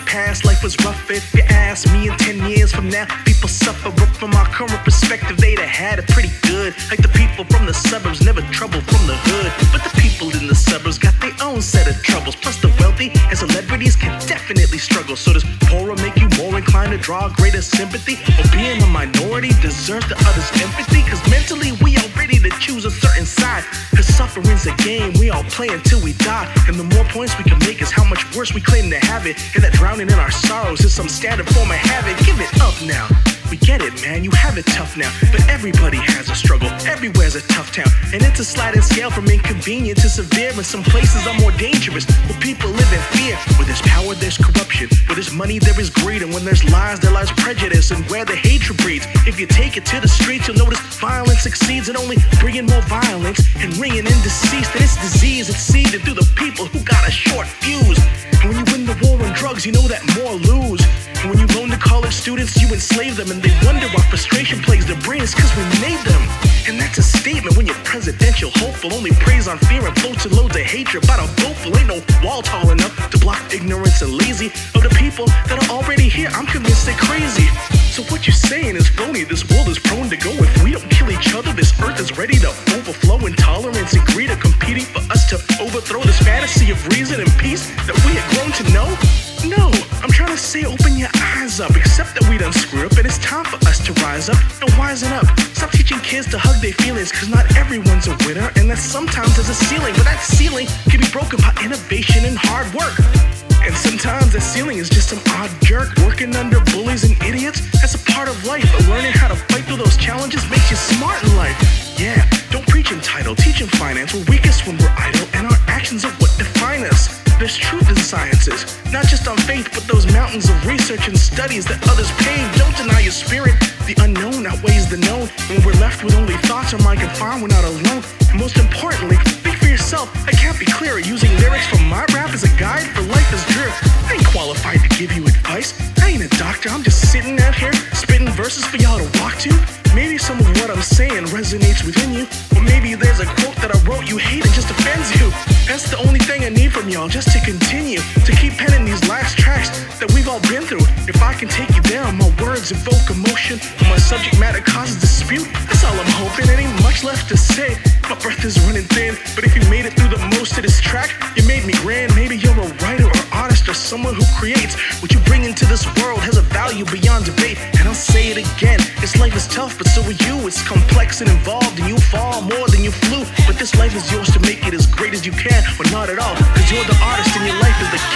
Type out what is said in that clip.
past life was rough. If you ask me, in 10 years from now, people suffer. But from our current perspective, they'd have had it pretty good. Like the people from the suburbs, never trouble from the hood. But the people in the suburbs got their own set of troubles. Plus the wealthy and celebrities can definitely struggle. So does poorer make you more inclined to draw greater sympathy? Or being a minority deserves the others' empathy? Cause mentally we are ready to choose a certain side. Cause suffering's a game we all play until we die. And the more points we can make is how much worse we claim to have it. And that drowning in our sorrows is some standard form of habit. Give it up now. We get it, man, you have it tough now. But everybody has a struggle, everywhere's a tough town. And it's a sliding scale from inconvenient to severe. And some places are more dangerous, where people live in fear. Where there's power, there's corruption. Where there's money, there is greed. And when there's lies, there lies prejudice. And where the hatred breeds. If you take it to the streets, you'll notice violence succeeds. And only bringing more violence and ringing in deceased. And it's disease, it's seeded through the people who got a short fuse. And when you win the war on drugs, you know that more lose. And when you loan to college students, you enslave them. And they wonder why frustration plagues their brains, cause we made them. And that's a statement when you're presidential hopeful. Only praise on fear and floats and loads of hatred. But I'm hopeful, ain't no wall tall enough to block ignorance and lazy. Of the people that are already here, I'm convinced they're crazy. So what you're saying is phony, this world is prone to go. If we don't kill each other, this earth is ready to overflow. Intolerance and greed are competing for us to overthrow this fantasy of reason and peace that we had grown to know. No, I'm trying to say open your eyes up. Accept that we done screwed up and it's time for us to rise up and wisen up. Stop teaching kids to hug their feelings, cause not everyone's a winner. And that sometimes there's a ceiling, but that ceiling can be broken by innovation and hard work. And sometimes that ceiling is just some odd jerk working under bullies and idiots. That's a part of life, but learning how to fight through those challenges makes you smart in life. Yeah, don't preach entitled, teach in finance. We're weakest when we're idle, and our actions are what define us. There's truth in sciences, not just on faith, but those mountains of research and studies that others pave. Don't deny your spirit, the unknown outweighs the known. When we're left with only thoughts our mind can find, we're not alone. And most importantly, think for yourself. I can't be clearer, using lyrics from my rap as a guide for life is drear. I ain't qualified to give you advice, I ain't a doctor, I'm just sitting out here spitting verses for y'all to walk to. Maybe some of what I'm saying resonates within you, or maybe there's a quote that I wrote you hate and just offends you. That's the only thing I need from y'all, just to continue to keep penning these last tracks that we've all been through. If I can take you down, my words evoke emotion, and my subject matter causes dispute. That's all I'm hoping, it ain't much left to say. My breath is running thin, but if you made it through the most of this track, you made me grand. Maybe you're a writer or artist or someone who creates. What you bring into this world has a value beyond debate. And I'll say it again, this life is tough, but so are you. It's complex and involved, and you fall more than you flew. But this life is yours to make it as great as you can, or not at all, cause you're the artist and your life is the